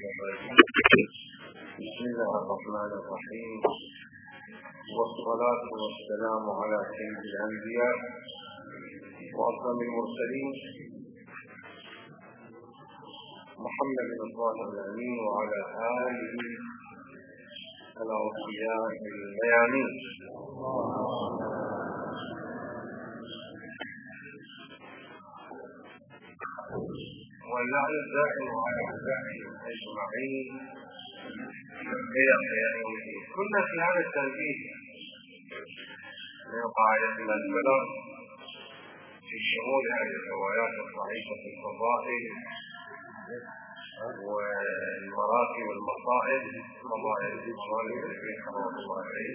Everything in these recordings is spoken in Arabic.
بسم الله الرحمن الرحيم، والصلاة والسلام على سيد الأنبياء وأكرم المرسلين محمد الظاهر الأمين وعلى آله الأوفياء الميامين. واللعن الدائم على أعدائهم أجمعين. كنا في هذا التنبيه من قاعدتنا البلاغ في شمول هذه الروايات الضعيفة في الفضائل والمراتب والمصائب فضائل الصالح رحمه الله عليه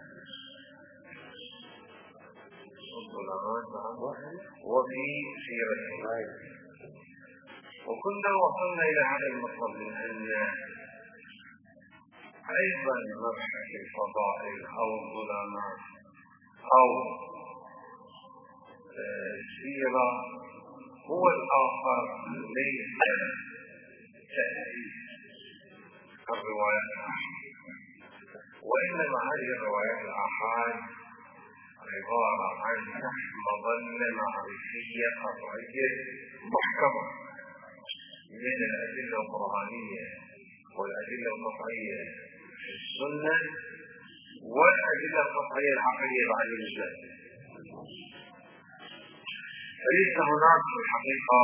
وفي سيرته. وكنا وصلنا إلى هذا المطلب من أن أيضا مبحث الفضائل أو الظلامات أو السيرة هو الآخر ليس تأليف الروايات الآحاد، وإنما هذه الروايات الآحاد عبارة عن مظلة معرفية قطعية محكمة من الأدلة القرآنية والأدلة القطعية في السنة والأدلة القطعية العقلية بعد الإجماع. فليس هناك في الحقيقة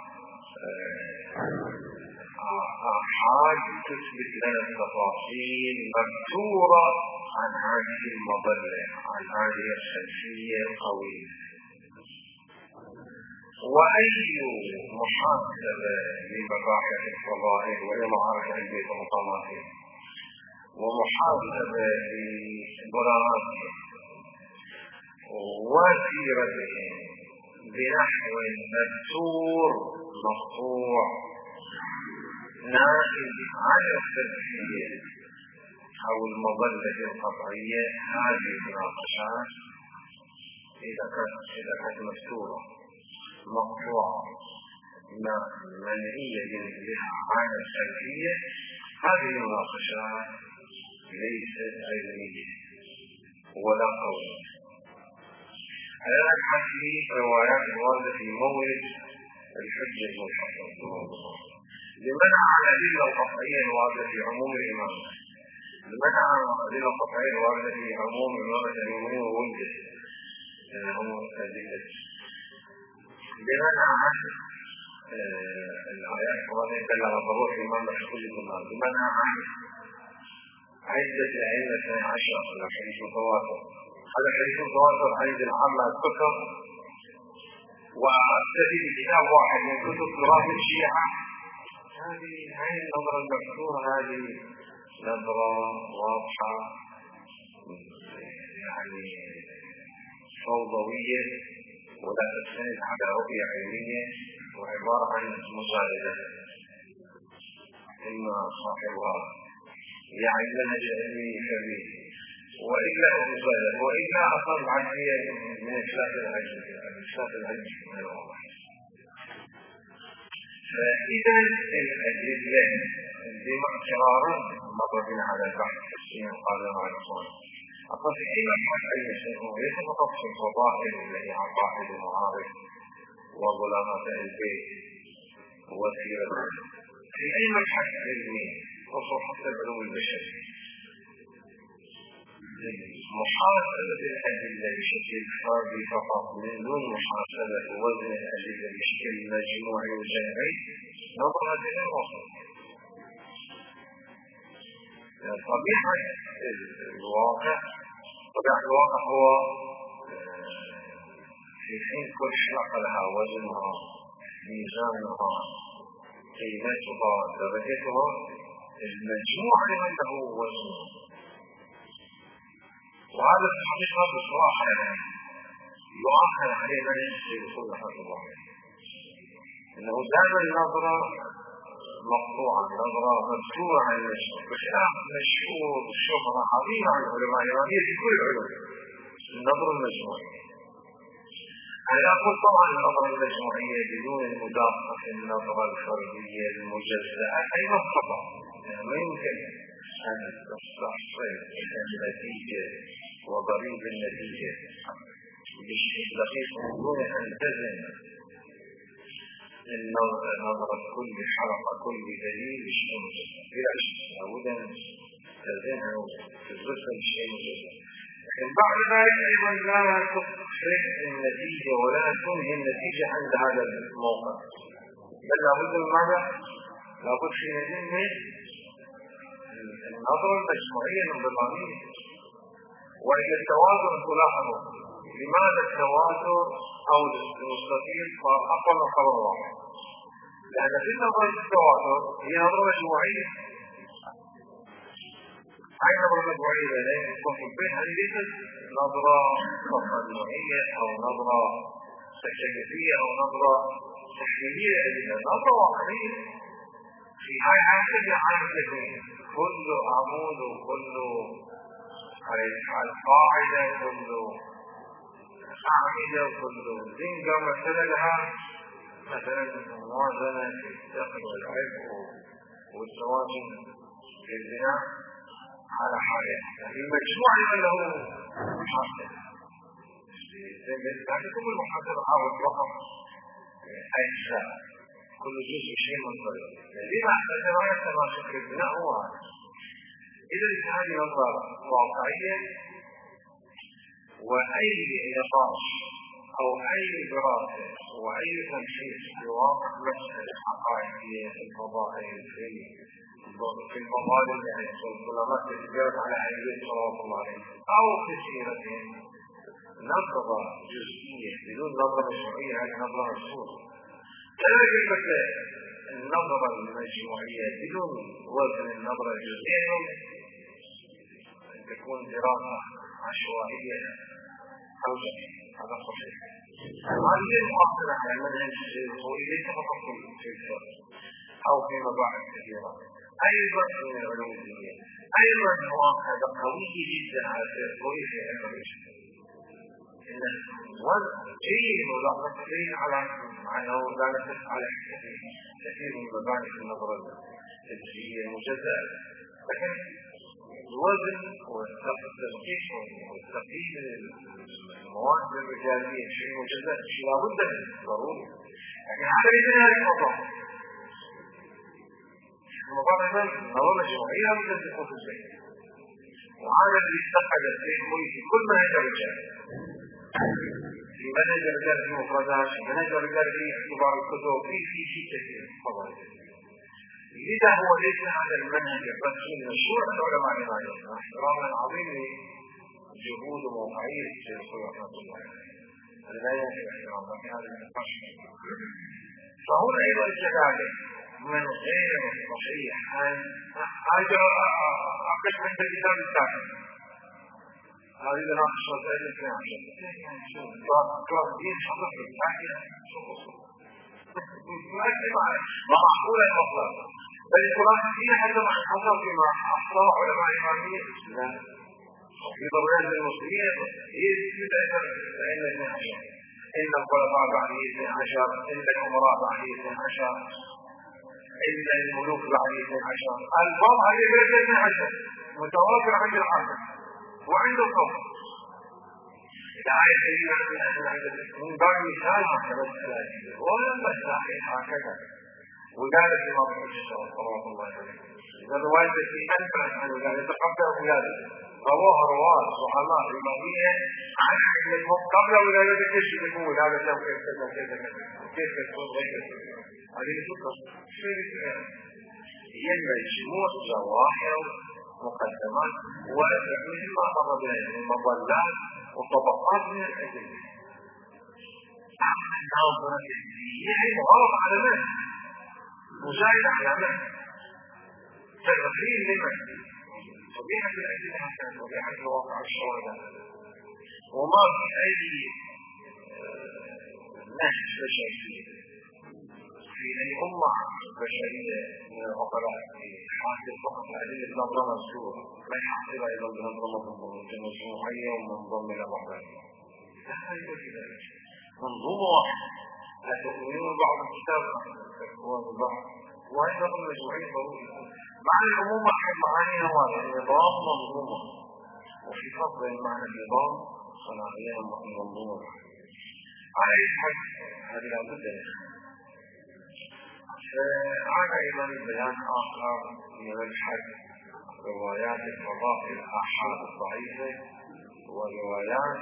آحاد تثبت لنا التفاصيل مذكورة عن هذه المظلة، عن هذه الخلفية القوية. وأي محاسبة لمباحث الفضائل ولمعارف البيت ومقاماته ومحاسبة لبراءاتهم وسيرتهم بنحو مذكور مقطوع نائم عن الخلفية أو المظلة القطعية، هذه المناقشات إذا كانت مذكورة مقطوعة منهية بها عن الخلفية، هذه المناقشات ليست علمية ولا قولية. على نبحث في روايات الواردة في مورد الحجة المحفظة لمنع عن الأدلة القطعية الواردة في عموم الإمام، لمنع عن الأدلة القطعية الواردة في عموم إمامة المؤمنين وولده عموم الأدلة، لمنع عن الآيات القرآنية بلغ ضرورة الإمامة في كل زمان، لمنع عن عدة الأئمة 12 على حديث التواتر. هذا حديث التواتر عند العامة الكتب، وأستدل بكتاب واحد من كتب تراث الشيعة. هذه النظرة المذكورة هذه نظرة واضحة يعني فوضوية ولا تستند على رؤية علمية، وعبارة عن مجادلة. إما صاحبها يعني منهج علمي كبير وإلا مجادلة وإلا أقل عجلية من إفلاس العجل من الأمر. فإذا الأدلة بمقرارا مر بنا على البحث السين قادم على الصوت أقل في أي مبحث أي شيء ليس فقط في الفضائل التي عقائد المعارف وظلامات البيت وسيرة، في أي مبحث علمي خصوصا حتى العلوم البشري محاسبة الأدلة بشكل فردي فقط من دون محاسبة وزن الأدلة بشكل مجموعي وجمعي نظرة للوصف. طبيعة الواقع هو في حين كل حلقة لها وزنها ميزانها قيمتها درجتها، المجموع لمن له وزنه. وهذا في الحقيقة بصراحة يؤخر عليه من يشتري كل هذا الواقع، إنه دائما النظرة مقطوعة، نظرة مذكورة عن المشهور بخلاف مشهور شهرة عظيمة عن العلماء الإيرانية في كل العلوم، النظرة المجموعية. أنا أقول طبعا النظرة المجموعية بدون المداخلة في النظرة الفردية المجزأة أيضا خطأ، ما يمكن أن تستحصل النتيجة وضريب النتيجة بشيء دقيق بدون أن تزن نظرة كل حلقة كل دليل بشيء مجزأ بلا شك لابد أن تزنها وتزرسها بشيء مجزأ. لكن بعد ذلك أيضا لا تخرج النتيجة ولا تنهي النتيجة عند هذا الموقع، بل لابد من ماذا؟ لابد في من النظرة المجموعية الانضمامية وهي التواتر. تلاحظوا لماذا التواتر أو المستطيل صار أقل من خبر واحد؟ لأن في نظرة التواتر هي نظرة مجموعية. هاي نظرة مجموعية لأن تكون في البيت هذه ليست نظرة مجموعية أو نظرة تكليفية أو نظرة تحليلية، إذن نظرة واقعية. في هاي حاجة عامة كل عمود وكل القاعدة كل أعمدة وكل زنجة مثلا لها مثلا موازنة في الثقل والعفو والتوازن في البناء على حاجة المجموع له محاسب. يعني كل محاسب حاول رقم أجزاء كل جزء شيء من طريق لما أحتاج رأي التماسك في البناء هو هذا. إذا هذه نظرة واقعية، وأي نقاش أو أي دراسة وأي تمحيص يواقع مسألة حقائقية في الفضائل في المظالم يعني الظلمات التي جرت على أهل صلوات الله عليه أو في سيرتهم نظرة جزئية بدون نظرة مجموعية هذه نظرة مرسولة. كذلك النظرة المجموعية بدون وزن النظرة الجزئية أن تكون دراسة عشوائية أو جميلة. هذا صحيح. هذه المؤثرة على المنهج الصوفي ليس فقط في الفقه أو في مباحث كثيرة، أيضا من العلوم الدينية، أيضا مؤثرة قوية جدا على الصوفي في علم الرجل. إنه جيد ملاحظة كثير على أنه لا نفس على كثير من مباحث النظرة الجزئية المجزأة، لكن الوزن والتدقيق والتقييم المواد الرجالية شيء مجزأ شيء لابد منه ضروري. يعني هذا ليس هذا الموضوع. الموضوع أيضا نظرة مجموعية لابد أن تكون في البيت، وهذا الذي اتخذ الشيخ في كل منهج الرجال، في منهج الرجال في مفردات، في منهج الرجال في اختبار الكتب، في شيء كثير فضائل. لذا هو ليس هذا المنهج الرسمي مشروع العلماء الغاليين مع احتراما عظيم لجهود وموقعية الشيخ رحمة الله عليه. هذا لا يعني احترام في هذا النقاش. فهنا أيضا كذلك من غير صحيح أن أقف عند الكتاب الثاني. هذه ناقش مسائل الثانية. دين حضر الثانية ما معقول المطلق، بل القرآن فيه حتى مع الحصر فيما أحصاه علماء إمامية في ضرورات المسلمين يثبت فإن 12 إن الخلفاء بعد 12 إن الأمراء بعد 12 إن الملوك بعد 12 الفاظ هذه غير 12 متواتر عند الحاكم وعند القوم. الآية الكريمة من باب مثال هكذا الثلاثين ولم تستحق هكذا ولادة إمام الحسين صلوات الله عليه. إذا الرواية التي أنفعت عن ولادة تقبل ولادة رواها رواة زعماء إمامية عن علمهم قبل ولادة كيف يكون ولادة كيف تكون غير هذه الفكرة هي مجموع ظواهر مقدمات ومثل ما قرب إليه من مظلات وطبقات من الأدلة. أما الناظرة الدينية هي مغالطة على من؟ مجاهدة على من؟ تغفير لمن؟ طبيعة الأدلة حسنة طبيعة الواقع الشرعي وما في أي نهج بشري في أي أمة بشرية من العقلاء حاصل فقط الأدلة بنظرة مزدورة لا يحصل أيضا بنظرة مجموعية ومنظمة إلى بعضها. منظومة واحدة. لا تؤمنون بعض الكتاب تكفرون ببعض، وأيضا مجموعين ضروري مع العموم أحد معانيها واحدة، نظام منظومة، وفي فرق بين معنى النظام صناعيا ومنظومة. على أي حد هذه لابد منها. فعاد أيضا بيان آخر من الحد روايات الفضائل الآحاد الضعيفة وروايات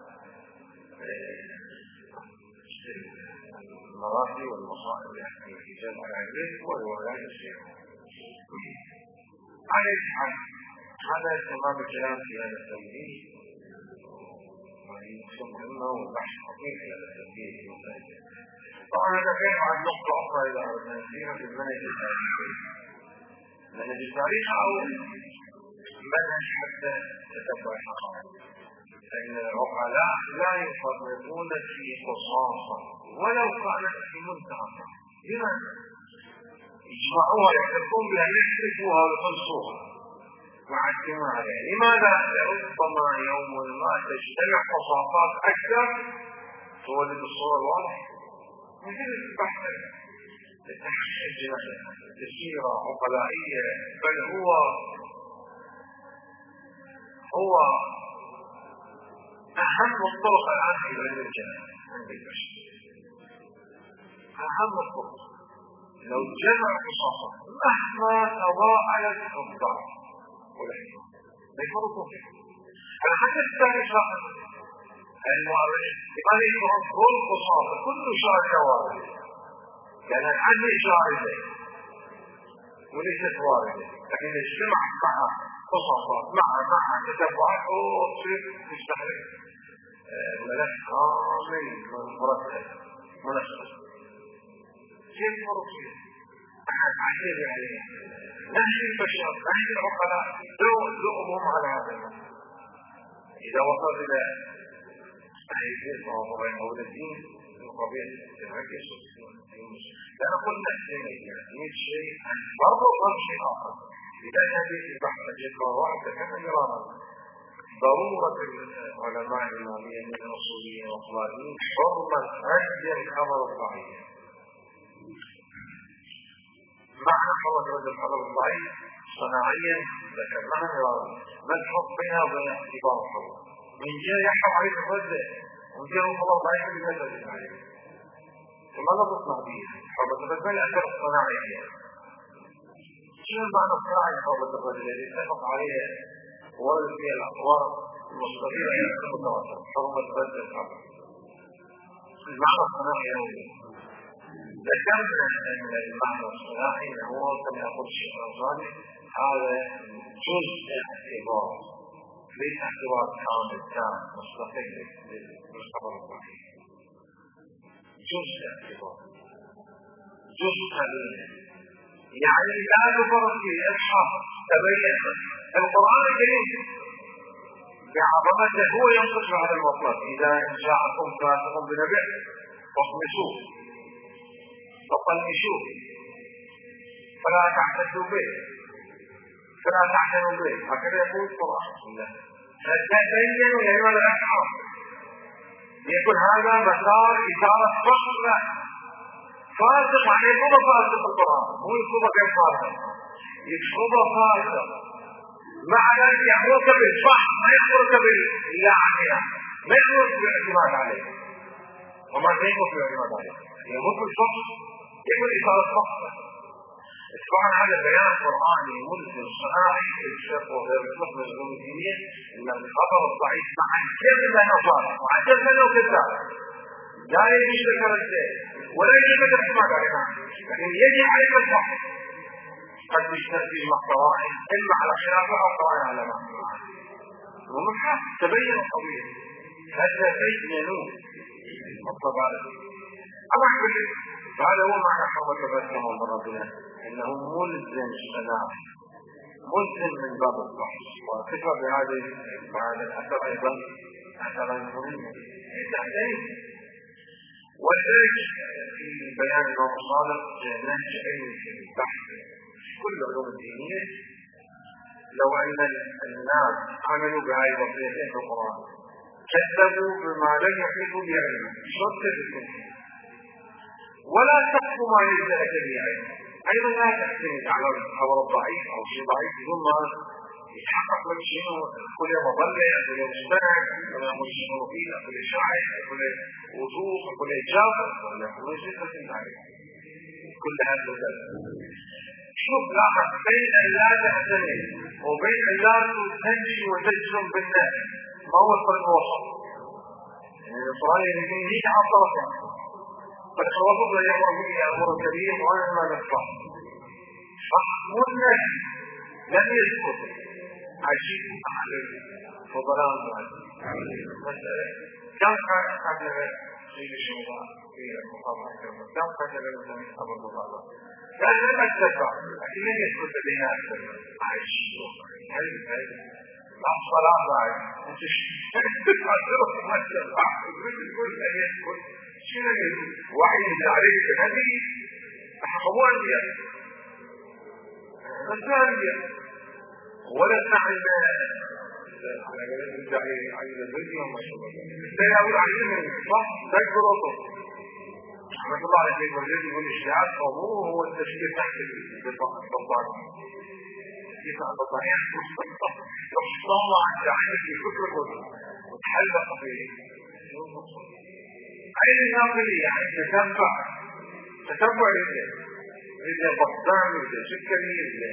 المراحل والمصائب التي في جمع العلم وروايات السير. على الحال هذا تمام الكلام في هذا التنبيه، وهي نقطة مهمة والبحث خطير في هذا التنبيه. طبعا هذا كيف عن نقطة أخرى إذا أردنا نسيرها في المنهج التاريخي. المنهج التاريخي أو منهج حتى تتبع الحقائق، فإن العقلاء لا يفرطون في قصاصة ولو كانت في منتهى. لماذا؟ يجمعوها يحتفون بها يحتفوها ويخلصوها مع اجتماع عليها. لماذا؟ ربما يوم ما تجتمع قصاصات أكثر تولد الصورة الواضحة. مثل البحث التحقيق السيرة عقلائية، بل هو أهم الطرق الآن في علم الجنة عند البشر. أهم الطرق لو جمع قصاصا مهما تضاءلت الضعف والحكمة لا يفرطوا فيه. أنا حتى التاريخ المؤرخ لماذا يفهم كل قصاصة كل شاردة واردة، لأن العدل شاردة وليست واردة، لكن اجتمع معها قصاصات معها تتبعات تصير تستحرك ملف كامل مرتب منسق. كيف فرق فيه؟ أحد عشير يعني نهي البشر نهي العقلاء لؤمهم على هذا المعنى. إذا وصل إلى تحريفين فهو الدين من قبيل تنعكس لا نقول نحسن يعني شيء برضو فرق شيء آخر. إذا هذه البحث جدا واحدة كما يرانا ضرورة العلماء المالية من الأصوليين والأخباريين حرمة رد الخبر الضعيف. معنى حرمة رد الخبر الضعيف صناعيا ذكرناها مرارا، ما الفرق بينها وبين اعتبار الخبر؟ من جهة يحكم عليه الرد ومن جهة الخبر ضعيف بمثل عليه. فماذا تصنع به؟ حرمة الرد ما الأثر الصناعي فيها؟ شنو المعنى الصناعي حرمة الرد الذي اتفق عليه ورد فيها الأقوال المستقيمة إلى المتواتر حرمة الرد الخبر؟ المعنى الصناعي هو ذكرنا أن المعنى الصناعي هو كما يقول الشيخ الأنصاري هذا جزء اعتبار ليس اعتبار كامل تام مستقل للخبر الصحيح. جزء اعتبار جزء قليل يعني لا يفرق فيه الحق. تبين القرآن الكريم بعظمته هو ينقص هذا المطلب إذا جاءكم فاسق بنبأ فاطمسوه فطنشوه فلا تعتدوا به فلا تعتنوا به. هكذا يقول القرآن. فتبينوا يا أيها الأشخاص يقول هذا مسار إثارة فصل فاسق يعني يكون فاسق القرآن مو يكون غير فاسق يكون فاسق مع ذلك يأمرك بالفحص ما يأمرك باللعنة ما يأمرك بالاعتماد عليه وما يأمرك بالاعتماد عليه يأمرك بالفحص يقول إثارة فصل. طبعا هذا بيان قرآني ملزم صناعي الشيخ وغير الشيخ من العلوم الدينية إن الخبر الضعيف مع الكذب نظر مع الكذب لو كذاب لا يجب ذكر الشيء ولا يجب الاعتماد عليه، لكن يجب عليك الفحص قد يشتري محتواه إما على خلاف أو قواعد على محتواه ومحاف تبين القضية هذا تبينوا الطبع. أما هذا هو معنى حرمة الرد كما مرضنا إنه ملزم صناعي ملزم من باب البحث. وفكرة بهذا الأثر أيضا أثرا مهما يتحدث. ولذلك في بيان الإمام الصادق نهج علمي في البحث كل العلوم الدينية لو أن الناس عملوا بهذه الوصيتين في القرآن كذبوا بما لم يحيطوا بعلمه شرط كذبوا ولا تقف ما ليس لك بعلم ايضا لا تعتمد على الخبر الضعيف او شيء ضعيف بدون ما يتحقق لك شيء كل مضلع كل مستند كل مشروطين كل شاعر كل وضوح كل اجابه كل شيء عليه كل هذا شوف لاحظ بين ان لا تعتمد وبين ان لا تنجي وتجزم بالناس ما هو الفرق الوسط؟ يعني القرآن يجي على الطرفين فالوسط لا يأمر به الأمر الكبير ولا ما نفع صح مو الناس لم يسكت عجيب على الفضلاء مسألة كم قتل في الشهداء في المقامات كم قتل من أبو الضباط كان لم أتبع لكن لم يسكت بها عجيب هل الصلاة بعد وحي عليك هذه أحقبوا أنبياء نسمع أنبياء ولا نعلم على الدنيا وما شابه لا يقول عليهم صح تكبر وطف رحمة الله عليه الذي يقول الشيعات قبوه هو التشكيل تحت بالبطاقة كيف البطاقة طلع عندك الفكرة وتحلق فيه عين الناقلية يعني تتبع إذا بطان إذا سكري إذا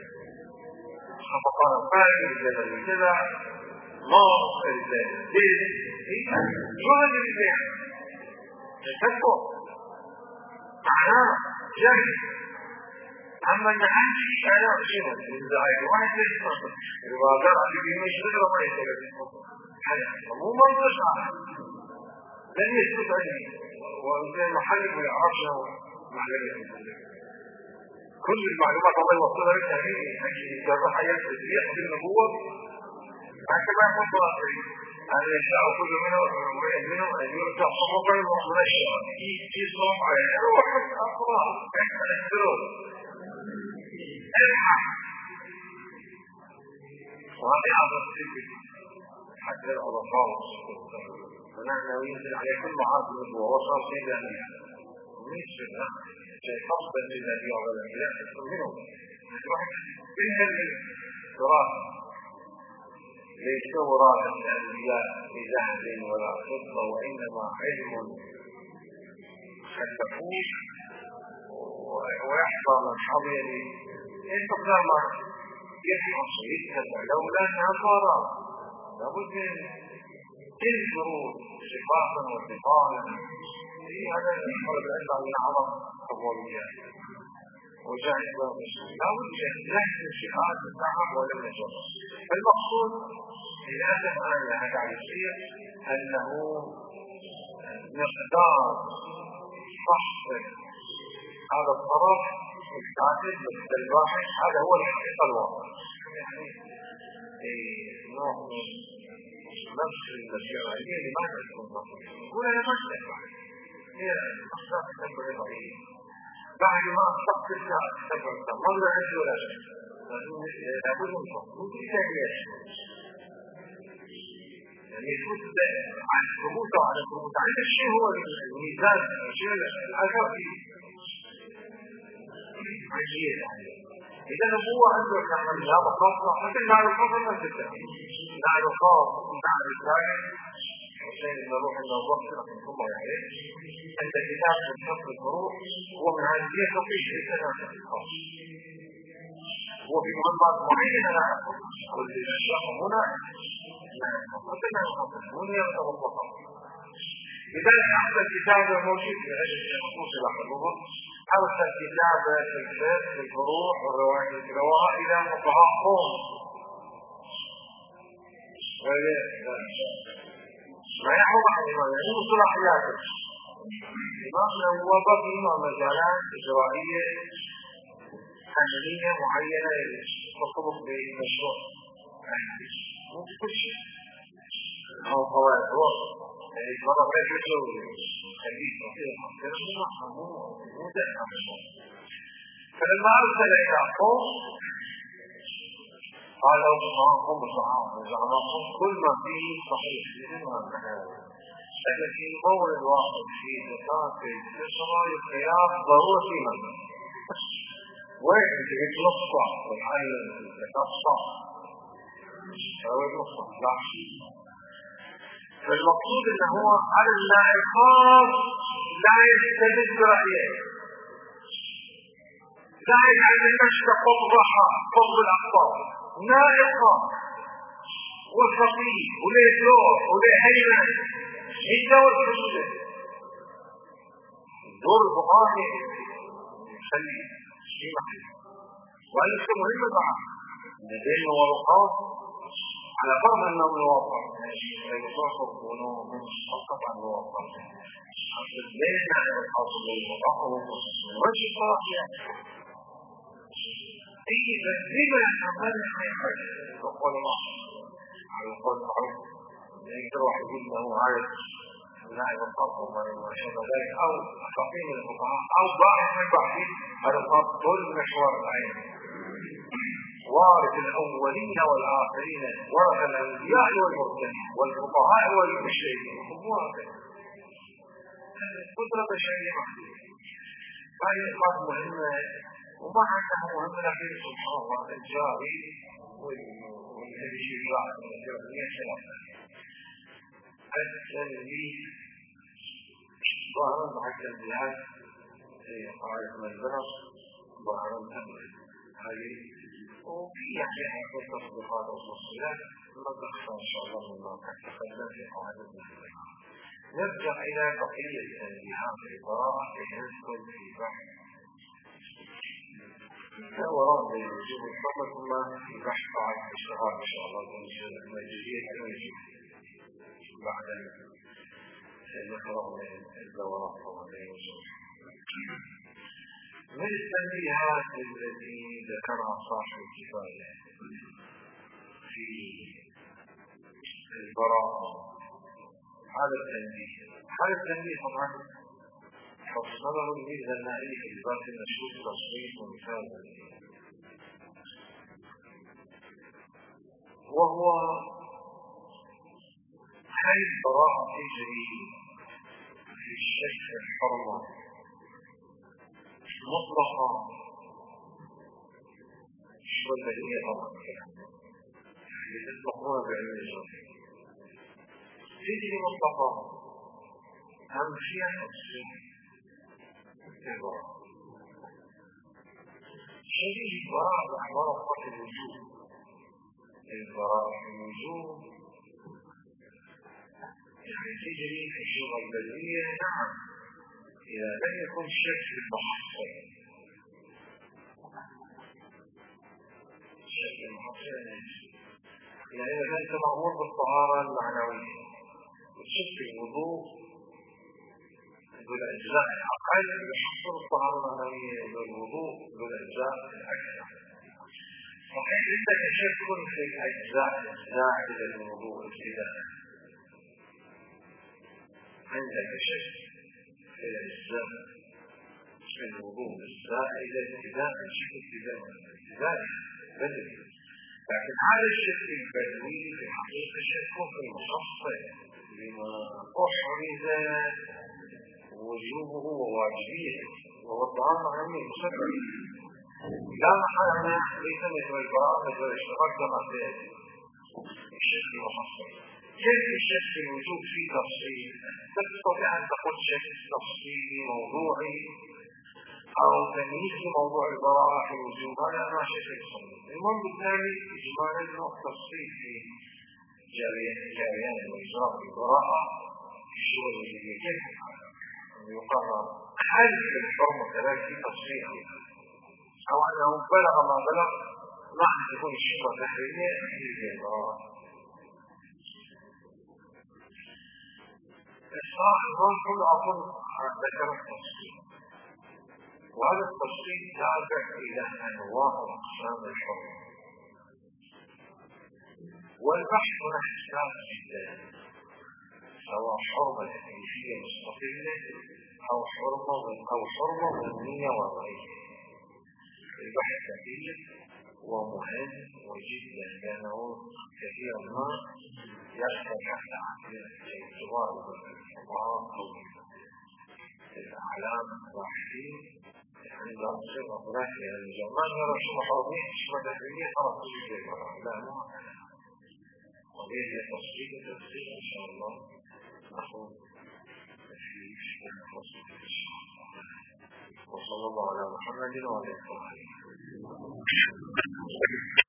خفقان فارغ إذا كذا نار إذا ديل شغل إذا تتبع معناه جاهز أما أن عندي أنا أشياء من ذلك واحد يسمع الواقع اللي مش غير ما يتكلم مو منطق لن يثبت عني وإذا محل ما يعرفش معلومة كل المعلومات الله يوصلها للتهيئ أجل الجراح يثبت يحدي النبوة هكذا يفضل أخرين أن يشاء كل منهم أن يرجع صمقا المحضر الشيء في صمق عليه روح أقرأ أكثر وهذا أعظم السبب حتى الأضفاء ونحن ينزل عليه كل معارض النبوة وصار سيدا ونسبة شيء خاصة للنبي وعلى الأنبياء منهم منهم التراث ليس وراثة الأنبياء بذهب ولا فضة وإنما علم خلفوه ويحفظ من حضر انتقام يحفظ يتبع لولا نصارى لابد من تنشروا صفاتا وصفالا في هذا الأمر الأسعى من عظم القبوليات وجاهد والمسلم لابد من نحن الشهاد التعب ولم نجر فالمقصود في هذا المعنى العالسية أنه مقدار فحص هذا الطرف التعدد بالباحث هذا هو الحقيقة الواقع يعني نوع من نفس الشرعية لماذا تكون ضعيفة ولا يمثل هي أخطاء تتبع ضعيفة بعد ما أخطاء تتبع مرة عندي ولا شيء لابد من صوت ممكن تهيئ يعني يفوت عن ثبوت وعلى ثبوت عند الشيء هو الميزان الشيء الأثر فيه عجيب إذا هو عنده كمان لا بخاصة حتى لا بخاصة ما تبدأ لا بخاص مع الثاني حسين بن روح الله وقت رحمه الله عليه أن كتاب من حفظ الفروع هو من هذه الفقيه ليس هذا الخاص هو في منطقة معينة لا يحفظ والشيخ هنا لا يحفظ حتى لا يحفظ هنا يتوقف لذلك أحد الكتاب الموجود في هذه الخصوص لاحظوه أرسل كتابة في الفقه في الفروع والروايات الكروها إلى فقهاء قوم ما يحفظ عن الإمام يعني صلاحياته الإمام هو بقي مجالات إجرائية عملية معينة ترتبط بمشروع مو كل شيء أو قواعد يعني مرة غير يسوي خليل فلما أرسل إلى قوم قال أوصاهم وزعمهم كل ما فيه صحيح لكن في مورد واحد في نقاط الإسراء القياس ضروري منه وين تتلصق والحل تتلصق أو يتلصق لا فالمقصود أنه هو على اللاحقات لا يستبد برأيه لا يجعل المشي قطبها قطب الأقطاب نائقة وفقيه وليه دور وليه هيئة الدور الحسن الدور البقاطي يخلي شيء محل وهذا شيء مهم معه لديه ورقات على فرض أنه الواقع فيصاحب ونوع فقط عن الواقع ليس عن الحاصل والواقع وجه الصلاحية إذا بما يعمل وقال الله على القول المعروف يقدر واحد يقول له عارف لاعب الخط وما شابه ذلك أو خطيب الفقهاء أو باحث من باحثين هذا الخط كل مشوار العين وارث الأولين والآخرين ورث الأنبياء والمرسلين والفقهاء والمشركين قدرة بشرية محدودة هذه النقاط مهمة وما عندها مهمة لكن سبحان الله الجاري والتشريعات الجارية خلافها التنبيه ظاهرا مع التنبيهات في قاعدة البلد ظاهرا الأمر هذه وفي يعني التصديقات والتصديقات ما تخفى إن شاء الله مما تقدم في قاعدتنا نرجع إلى بقية التنبيهات البراءة ندخل في بحث وراء وجوب الفقه ثم في بحث قاعدة الاشتغال إن شاء الله المجلية الوجوب بعد الإخراج من الدورات عليه وسلم. من التنبيهات التي ذكرها صاحب الكفاية في البراءة هذا التنبيه طبعا فصله الميزة النائية في الباب المشهور تصريف ومثال وهو هل البراءة تجري في الشك الحرمة مطلقة ولا هي طبعا يتطلقون بعلم الجرح تجري مطلقة أهم شيء تصريف البراءة شديد البراءة بأحوال الوجوب البراءة في الوجوب يعني تجري في الشغل البديهية نعم إذا لم يكن شك المحصل الشك المحصل يعني إذا كنت مأمور بالطهارة المعنوية وتشك الوضوء بالأجزاء الأقل يحصل الطهارة المعنوية بالوضوء بالأجزاء الأكثر صحيح عندك شك في الأجزاء الزائدة للوضوء ابتداء عندك شك في الأجزاء في الوضوء الزائدة ابتداء شك ابتداء بدري لكن هذا الشك البدوي في الحقيقة شك في المحصل لما أحرز وجوبه وواجبيه وهو الطعام معنوي مسبب لا محل ليس مثل البراءة مثل الاشتراك كما في الشك المحصل كيف الشك الوجوب فيه تفصيل تستطيع أن تقول شك تفصيلي موضوعي أو تمييز موضوع البراءة في الوجوب هذا ما شك يصنع المهم بالتالي إجمالا نوع تفصيل في جاريان وإجراء البراءة في الشغل الوجودية كيف يقرر هل في الحرمة كذلك في تصريح أو أنه بلغ ما بلغ معنى تكون الشبهة تحريمية في البراءة الصاحب كل أظن ذكر التفصيل وهذا التفصيل تابع إلى أنواع أقسام الحرمة والبحث نحتاج جدا سواء حرمة تكليفية مستقلة أو حرمة ضمنية وضعية البحث كثير ومهم وجدا لأنه كثيرا ما يحصل تحت اعتبار الحمار أو الأعلام الواحدين عند أنظمة هناك الجمال يرى شو محاضرين شو مدهنية خلاص تجي لا مو قضية تصديق التفسير إن شاء الله نحن في الفصل إن شاء الله وصلى الله على محمد وعلى آله وصحبه